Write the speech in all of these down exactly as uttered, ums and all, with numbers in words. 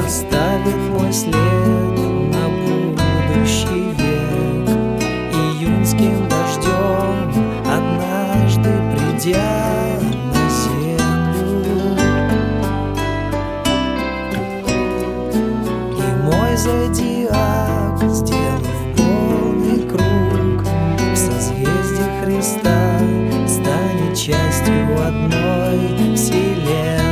оставит мой след на будущий век. Июньским дождем однажды придя на землю, и мой зодиак, сделав полный круг в созвездии Христа, станет частью одной вселенной.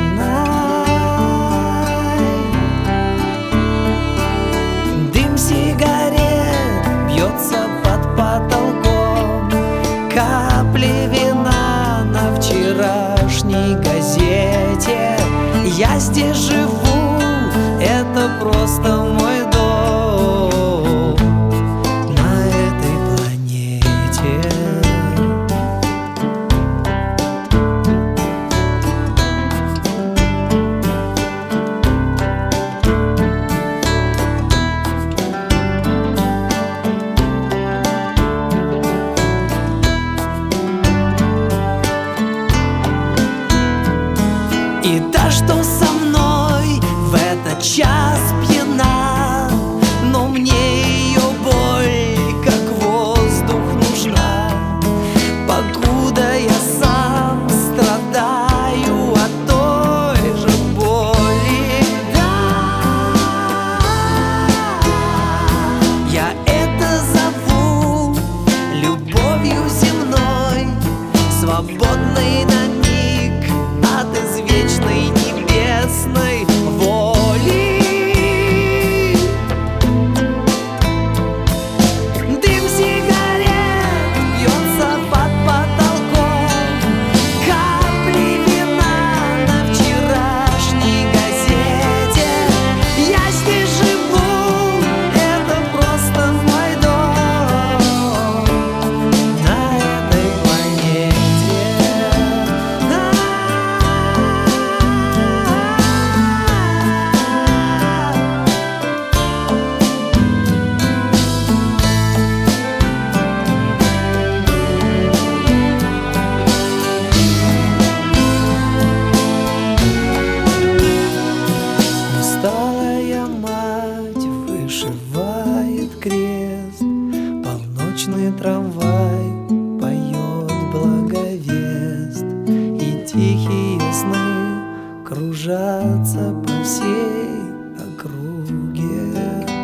Дым сигарет бьется под потолком, капли вина на вчерашней газете. Я здесь живу, это просто мой дом на этой планете. И та, что со мной в этот час пьяна, но мне ее боль, как воздух, нужна. Покуда я сам страдаю от той же боли, да, я это зову любовью земной, свободной на миг от извечной небесной воли. Дым сигарет бьется под потолком, капли вина на вчерашней газете. Я здесь живу, это просто мой дом на этой планете. Усталая мать вышивает крест, полночный трамвай поет благовест, и тихие сны кружатся по всей округе.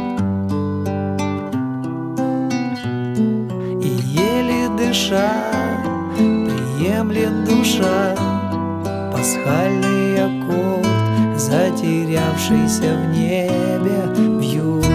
И еле дыша приемлет душа пасхальный аккорд, затерявшийся в небе вьюг.